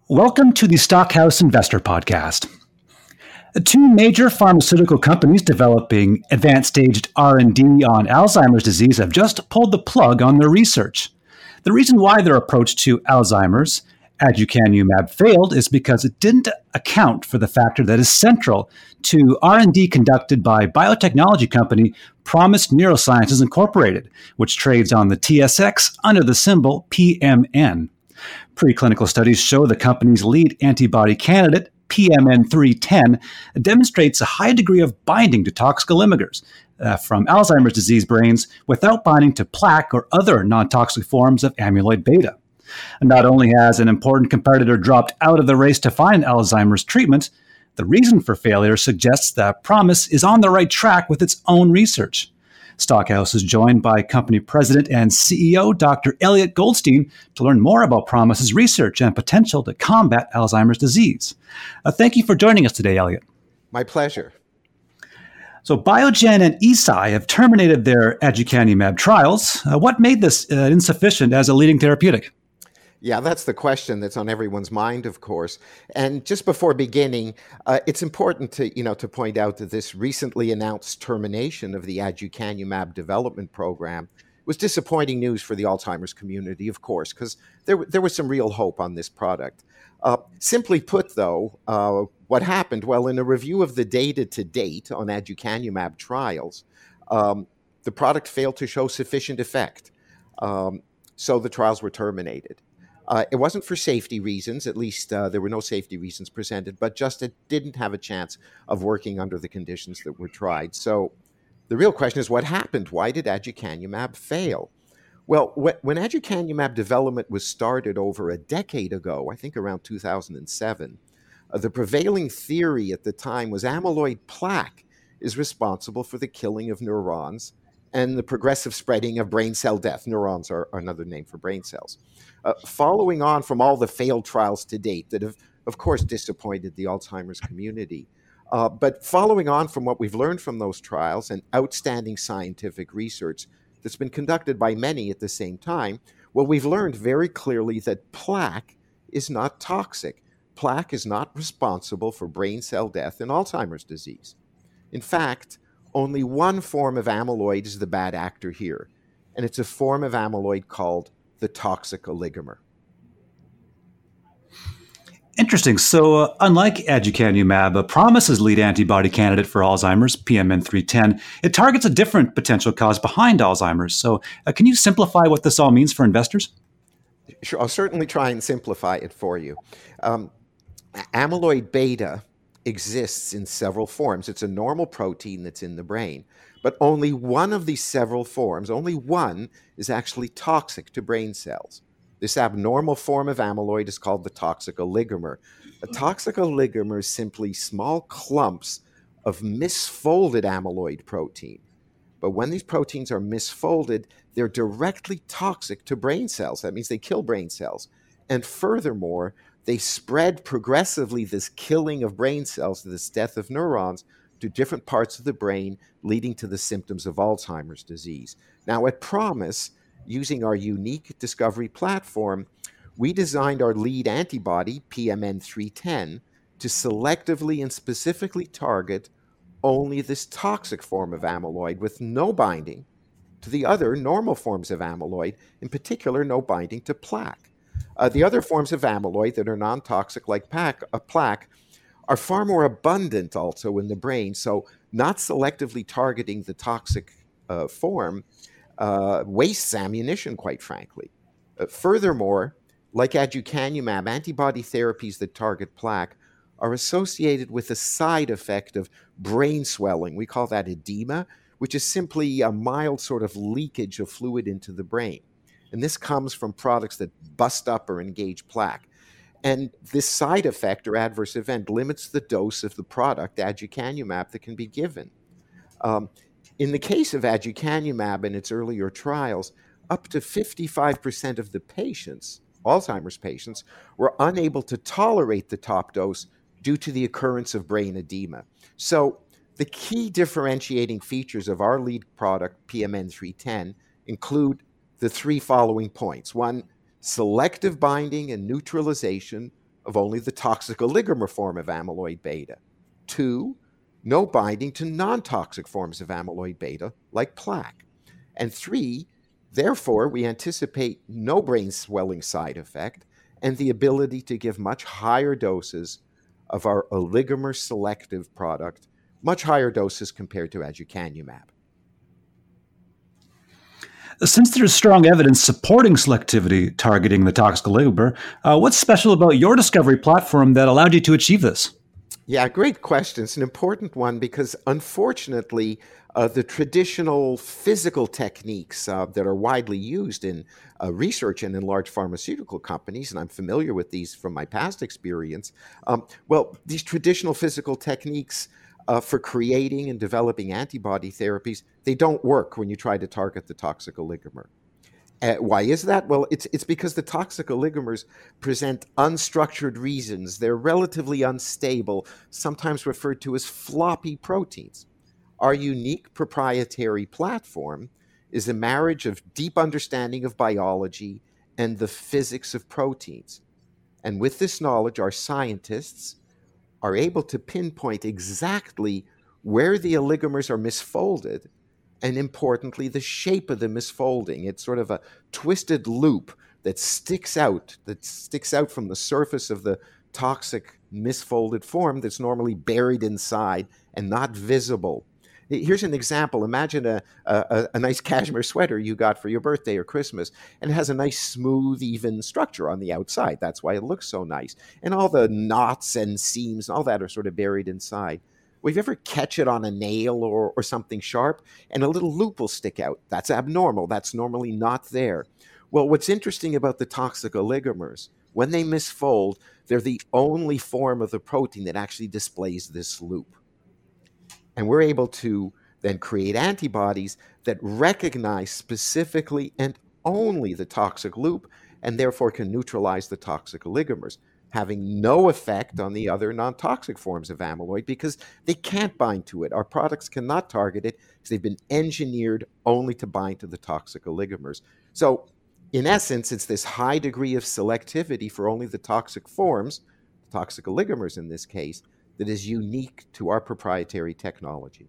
Welcome to the Stockhouse Investor Podcast. Two major pharmaceutical companies developing advanced-staged R&D on Alzheimer's disease have just pulled the plug on their research. The reason why their approach to Alzheimer's, aducanumab, failed is because it didn't account for the factor that is central to R&D conducted by biotechnology company ProMIS Neurosciences Incorporated, which trades on the TSX under the symbol PMN. Preclinical studies show the company's lead antibody candidate, PMN 310, demonstrates a high degree of binding to toxic oligomers from Alzheimer's disease brains without binding to plaque or other non-toxic forms of amyloid beta. And not only has an important competitor dropped out of the race to find Alzheimer's treatment, the reason for failure suggests that ProMIS is on the right track with its own research. Stockhouse is joined by company president and CEO Dr. Elliot Goldstein to learn more about ProMIS's research and potential to combat Alzheimer's disease. Thank you for joining us today, Elliot. My pleasure. So Biogen and Eisai have terminated their aducanumab trials. What made this insufficient as a leading therapeutic? Yeah, that's the question that's on everyone's mind, of course. And just before beginning, it's important to point out that this recently announced termination of the aducanumab development program was disappointing news for the Alzheimer's community, of course, because there was some real hope on this product. Simply put, though, what happened? Well, in a review of the data to date on aducanumab trials, the product failed to show sufficient effect. So the trials were terminated. It wasn't for safety reasons, at least there were no safety reasons presented, but just it didn't have a chance of working under the conditions that were tried. So the real question is, what happened? Why did aducanumab fail? Well, when aducanumab development was started over a decade ago, I think around 2007, the prevailing theory at the time was amyloid plaque is responsible for the killing of neurons and the progressive spreading of brain cell death. Neurons are another name for brain cells. Following on from all the failed trials to date that have, of course, disappointed the Alzheimer's community, but following on from what we've learned from those trials and outstanding scientific research that's been conducted by many at the same time, well, we've learned very clearly that plaque is not toxic. Plaque is not responsible for brain cell death in Alzheimer's disease. In fact, only one form of amyloid is the bad actor here, and it's a form of amyloid called the toxic oligomer. Interesting. So unlike aducanumab, ProMIS's lead antibody candidate for Alzheimer's, PMN 310, it targets a different potential cause behind Alzheimer's. So can you simplify what this all means for investors? Sure, I'll certainly try and simplify it for you. Amyloid beta exists in several forms. It's a normal protein that's in the brain, but only one of these several forms, only one, is actually toxic to brain cells. This abnormal form of amyloid is called the toxic oligomer. A toxic oligomer is simply small clumps of misfolded amyloid protein. But when these proteins are misfolded, they're directly toxic to brain cells. That means they kill brain cells. And furthermore, they spread progressively this killing of brain cells, this death of neurons, to different parts of the brain, leading to the symptoms of Alzheimer's disease. Now, at ProMIS, using our unique discovery platform, we designed our lead antibody, PMN 310, to selectively and specifically target only this toxic form of amyloid with no binding to the other normal forms of amyloid, in particular, no binding to plaque. The other forms of amyloid that are non-toxic, like plaque, are far more abundant also in the brain, so not selectively targeting the toxic form wastes ammunition, quite frankly. Furthermore, like aducanumab, antibody therapies that target plaque are associated with a side effect of brain swelling. We call that edema, which is simply a mild sort of leakage of fluid into the brain. And this comes from products that bust up or engage plaque. And this side effect or adverse event limits the dose of the product, aducanumab, that can be given. In the case of aducanumab in its earlier trials, up to 55% of the patients, Alzheimer's patients, were unable to tolerate the top dose due to the occurrence of brain edema. So the key differentiating features of our lead product, PMN 310, include the three following points. One, selective binding and neutralization of only the toxic oligomer form of amyloid beta. 2, no binding to non-toxic forms of amyloid beta, like plaque. And 3, therefore, we anticipate no brain swelling side effect and the ability to give much higher doses of our oligomer selective product, much higher doses compared to aducanumab. Since there's strong evidence supporting selectivity targeting the toxic oligomer, what's special about your discovery platform that allowed you to achieve this? Yeah, great question. It's an important one because, unfortunately, the traditional physical techniques that are widely used in research and in large pharmaceutical companies, and I'm familiar with these from my past experience, these traditional physical techniques for creating and developing antibody therapies, they don't work when you try to target the toxic oligomer. Why is that? Well, it's because the toxic oligomers present unstructured regions. They're relatively unstable, sometimes referred to as floppy proteins. Our unique proprietary platform is a marriage of deep understanding of biology and the physics of proteins. And with this knowledge, our scientists are able to pinpoint exactly where the oligomers are misfolded, and importantly, the shape of the misfolding. It's sort of a twisted loop that sticks out from the surface of the toxic misfolded form that's normally buried inside and not visible. Here's an example. Imagine a nice cashmere sweater you got for your birthday or Christmas, and it has a nice, smooth, even structure on the outside. That's why it looks so nice. And all the knots and seams and all that are sort of buried inside. Well, if you ever catch it on a nail or something sharp, and a little loop will stick out, that's abnormal. That's normally not there. Well, what's interesting about the toxic oligomers, when they misfold, they're the only form of the protein that actually displays this loop. And we're able to then create antibodies that recognize specifically and only the toxic loop, and therefore can neutralize the toxic oligomers, having no effect on the other non-toxic forms of amyloid because they can't bind to it. Our products cannot target it because they've been engineered only to bind to the toxic oligomers. So in essence, it's this high degree of selectivity for only the toxic forms, the toxic oligomers in this case, that is unique to our proprietary technology.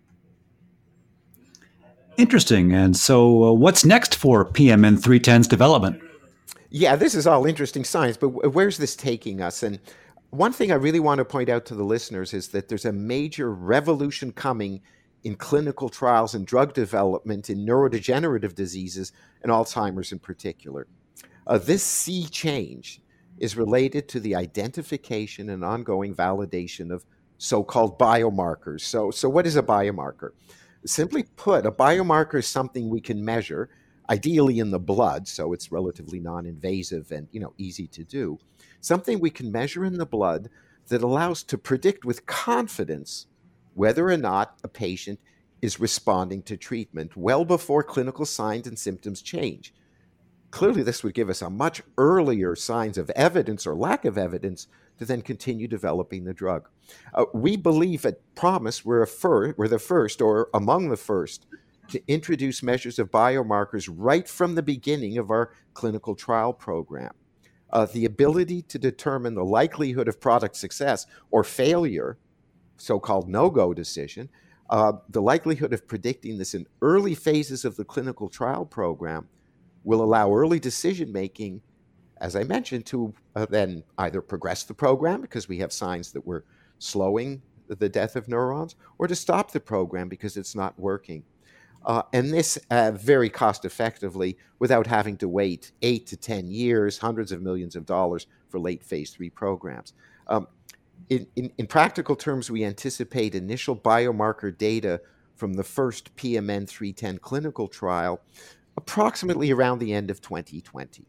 Interesting. And so what's next for PMN 310's development? Yeah, this is all interesting science, but where's this taking us? And one thing I really want to point out to the listeners is that there's a major revolution coming in clinical trials and drug development in neurodegenerative diseases and Alzheimer's in particular. This sea change is related to the identification and ongoing validation of so-called biomarkers. So what is a biomarker? Simply put, a biomarker is something we can measure, ideally in the blood, so it's relatively non-invasive and easy to do. Something we can measure in the blood that allows to predict with confidence whether or not a patient is responding to treatment well before clinical signs and symptoms change. Clearly, this would give us a much earlier signs of evidence or lack of evidence to then continue developing the drug. We believe at ProMIS we're the first or among the first to introduce measures of biomarkers right from the beginning of our clinical trial program. The ability to determine the likelihood of product success or failure, so-called no-go decision, the likelihood of predicting this in early phases of the clinical trial program will allow early decision-making, as I mentioned, to then either progress the program because we have signs that we're slowing the death of neurons, or to stop the program because it's not working. And this very cost effectively without having to wait 8 to 10 years, hundreds of millions of dollars for late phase 3 programs. In practical terms, we anticipate initial biomarker data from the first PMN 310 clinical trial approximately around the end of 2020.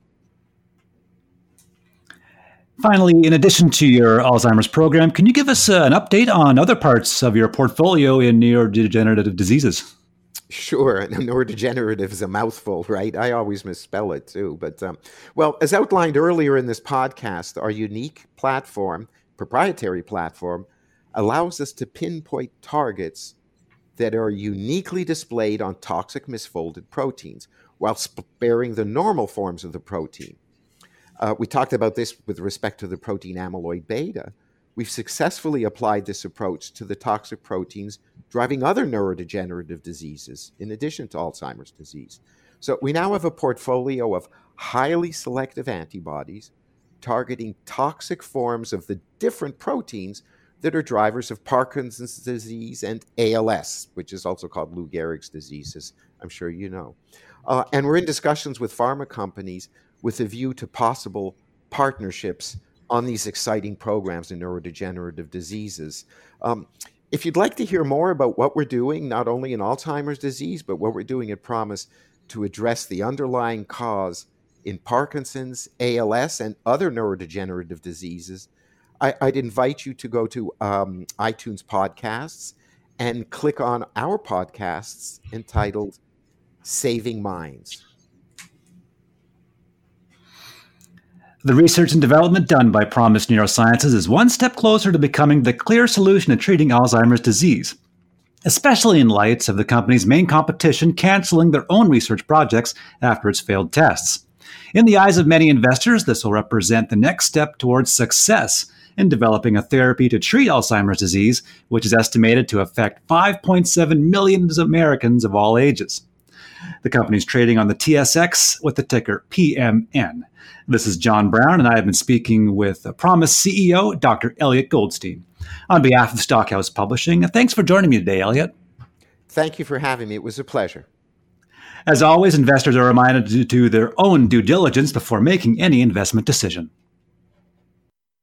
Finally, in addition to your Alzheimer's program, can you give us an update on other parts of your portfolio in neurodegenerative diseases? Sure. Neurodegenerative is a mouthful, right? I always misspell it too. But, as outlined earlier in this podcast, our unique platform, proprietary platform, allows us to pinpoint targets that are uniquely displayed on toxic misfolded proteins while sparing the normal forms of the protein. We talked about this with respect to the protein amyloid beta. We've successfully applied this approach to the toxic proteins driving other neurodegenerative diseases, in addition to Alzheimer's disease. So we now have a portfolio of highly selective antibodies targeting toxic forms of the different proteins that are drivers of Parkinson's disease and ALS, which is also called Lou Gehrig's disease, as I'm sure you know. And we're in discussions with pharma companies with a view to possible partnerships on these exciting programs in neurodegenerative diseases. If you'd like to hear more about what we're doing, not only in Alzheimer's disease, but what we're doing at ProMIS to address the underlying cause in Parkinson's, ALS, and other neurodegenerative diseases, I'd invite you to go to iTunes podcasts and click on our podcasts entitled Saving Minds. The research and development done by ProMIS Neurosciences is one step closer to becoming the clear solution to treating Alzheimer's disease, especially in light of the company's main competition canceling their own research projects after its failed tests. In the eyes of many investors, this will represent the next step towards success in developing a therapy to treat Alzheimer's disease, which is estimated to affect 5.7 million Americans of all ages. The company is trading on the TSX with the ticker PMN. This is John Brown, and I have been speaking with ProMIS CEO, Dr. Elliot Goldstein. On behalf of Stockhouse Publishing, thanks for joining me today, Elliot. Thank you for having me. It was a pleasure. As always, investors are reminded to do their own due diligence before making any investment decision.